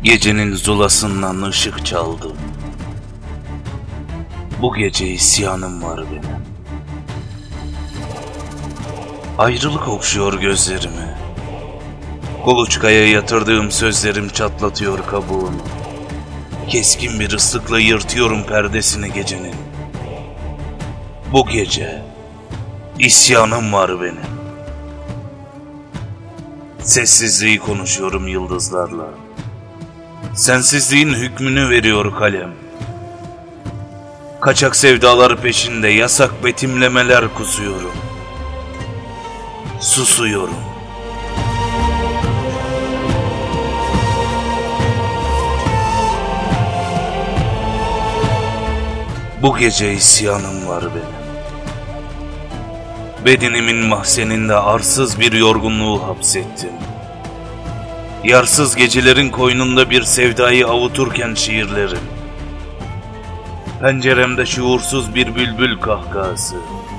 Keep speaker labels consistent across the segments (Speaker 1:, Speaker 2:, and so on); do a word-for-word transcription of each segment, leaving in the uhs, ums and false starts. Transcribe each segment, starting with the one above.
Speaker 1: Gecenin zulasından ışık çaldım. Bu gece isyanım var benim. Ayrılık okşuyor gözlerimi. Kuluçkaya yatırdığım sözlerim çatlatıyor kabuğunu. Keskin bir ıslıkla yırtıyorum perdesini gecenin. Bu gece isyanım var benim. Sessizliği konuşuyorum yıldızlarla. Sensizliğin hükmünü veriyor kalem. Kaçak sevdalar peşinde yasak betimlemeler kusuyorum. Susuyorum. Bu gece isyanım var benim. Bedenimin mahzeninde arsız bir yorgunluğu hapsettim. Yarsız gecelerin koynunda bir sevdayı avuturken şiirlerim. Penceremde şuursuz bir bülbül kahkahası.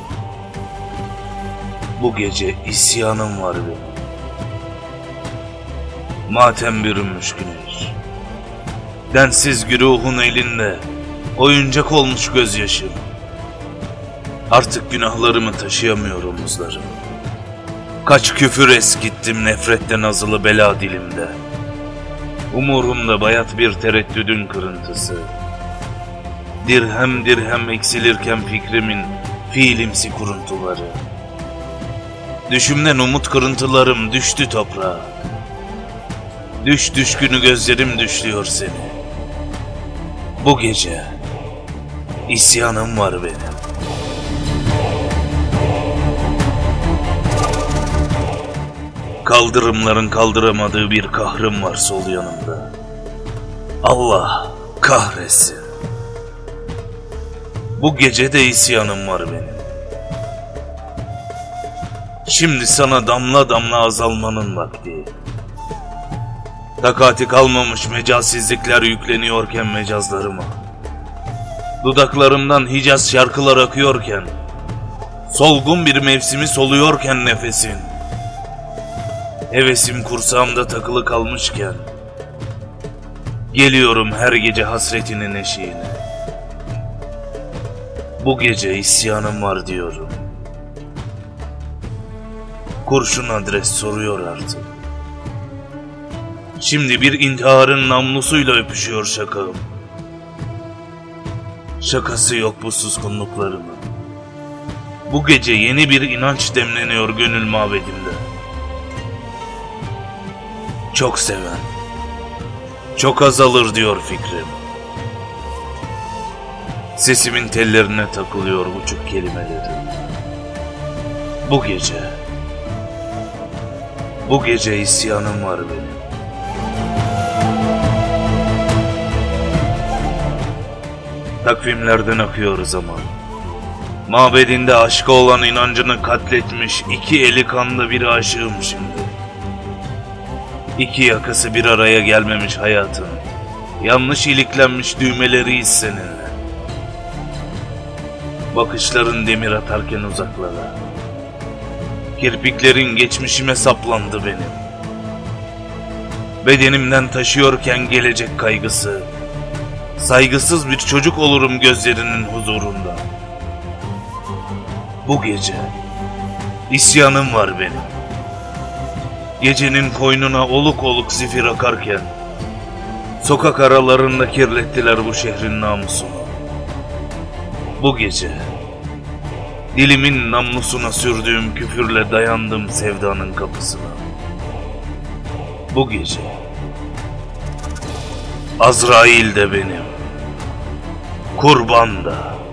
Speaker 1: Bu gece isyanım var benim. Matem bürünmüş güneş. Densiz güruhun elinde oyuncak olmuş gözyaşım. Artık günahlarımı taşıyamıyor omuzlarım. Kaç küfür eskittim nefretten azılı bela dilimde. Umurumda bayat bir tereddüdün kırıntısı. Dirhem dirhem eksilirken fikrimin fiilimsi kuruntuları. Düşümden umut kırıntılarım düştü toprağa. Düş düşkünü gözlerim düşlüyor seni. Bu gece isyanım var benim. Kaldırımların kaldıramadığı bir kahrım var sol yanımda. Allah kahretsin. Bu gece de isyanım var benim. Şimdi sana damla damla azalmanın vakti. Takati kalmamış mecazsizlikler yükleniyorken mecazlarıma. Dudaklarımdan Hicaz şarkılar akıyorken, solgun bir mevsimi soluyorken nefesin. Hevesim kursağımda takılı kalmışken, geliyorum her gece hasretinin eşiğine. Bu gece isyanım var diyorum. Kurşun adres soruyor artık. Şimdi bir intiharın namlusuyla öpüşüyor şakağım. Şakası yok bu suskunluklarımın. Bu gece yeni bir inanç demleniyor gönül mabedimde. Çok seven, çok azalır diyor fikrim. Sesimin tellerine takılıyor uçuk kelimelerim. Bu gece, bu gece isyanım var benim. Takvimlerden akıyor zaman. Mabedinde aşka olan inancını katletmiş iki eli kanlı bir aşığım şimdi. İki yakası bir araya gelmemiş hayatın. Yanlış iliklenmiş düğmeleriyiz seninle. Bakışların demir atarken uzaklara. Kirpiklerin geçmişime saplandı benim. Bedenimden taşıyorken gelecek kaygısı. Saygısız bir çocuk olurum gözlerinin huzurunda. Bu gece isyanım var benim. Gecenin koynuna oluk oluk zifir akarken, sokak aralarında kirlettiler bu şehrin namusunu. Bu gece dilimin namlusuna sürdüğüm küfürle dayandım sevdanın kapısına. Bu gece Azrail de benim, kurban da.